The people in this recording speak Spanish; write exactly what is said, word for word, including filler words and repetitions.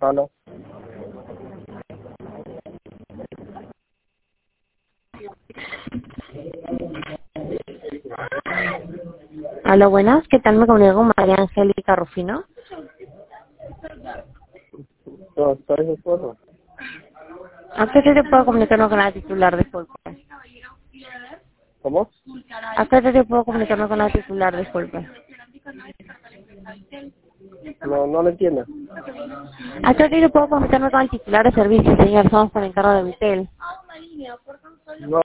Aló. Hola, buenas. ¿Qué tal? Me comunico con María Angélica Rufino. No, ¿sabes su esposo? ¿A qué te puedo comunicarnos con la titular? Disculpe. ¿Cómo? ¿A qué te puedo comunicarnos con la titular? Disculpe. No, no lo entiendo. ¿A qué te puedo comunicarnos con el titular de servicio, señor? Somos por encargo de Vitel.